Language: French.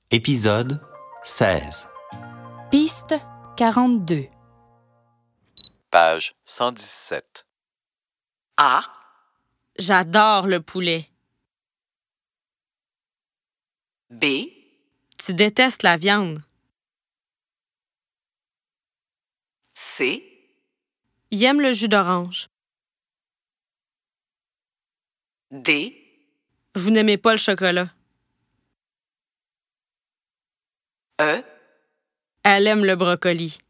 Épisode 16. Piste 42. Page 117. A. J'adore le poulet. B. Tu détestes la viande. C. Il aime le jus d'orange. D. Vous n'aimez pas le chocolat. E. Elle aime le brocoli.